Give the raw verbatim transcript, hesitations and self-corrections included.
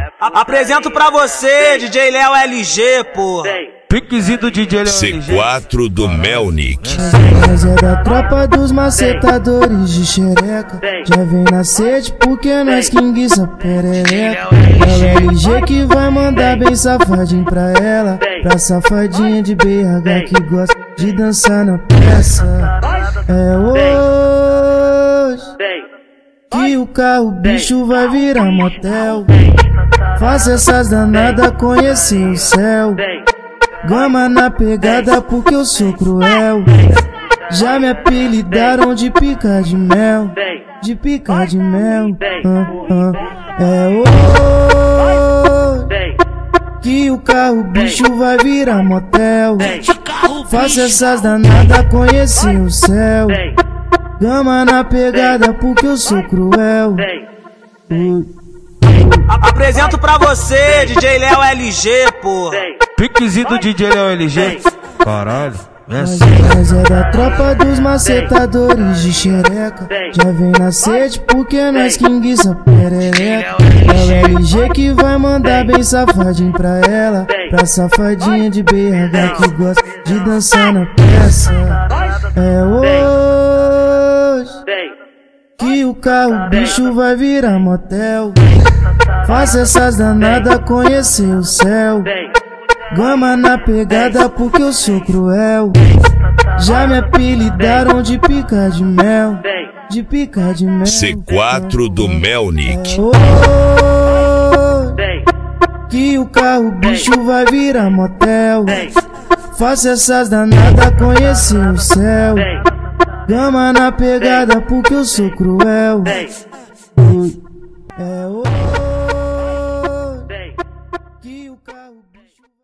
A apresento pra você, D J Léo L G, porra. Piquezinho do D J Léo C quatro do Melnick. Nós é da tropa dos macetadores de xereca. Já vem na sede porque nós que enguiça perereca. É o L G que vai mandar bem safadinho pra ela. Pra safadinha de B H que gosta de dançar na peça. É hoje que o carro bicho vai virar motel. Faça essas danadas conhecer o céu. Gama na pegada porque eu sou cruel. Já me apelidaram de pica de mel. De pica de mel. ah, ah. É hoje que o carro bicho vai virar motel. Faça essas danadas conhecer o céu. Gama na pegada porque eu sou cruel. uh. A apresento pra você, D J Léo L G, porra. Piquezinho do D J Léo L G. Caralho, é assim. Nós é da tropa dos macetadores de xereca. Já vem na sede porque nós que enguiça perereca. É o L G que vai mandar bem safadinho pra ela. Pra safadinha de B H que gosta de dançar na peça. É hoje que o carro bicho vai virar motel. Faça essas danadas conhecer o céu. Gama na pegada porque eu sou cruel. Já me apelidaram de pica de mel. De pica de mel. C quatro do Melnick. Oh, que o carro bicho vai virar motel. Faça essas danadas conhecer o céu. Gama na pegada porque eu sou cruel. É hoje que o carro bicho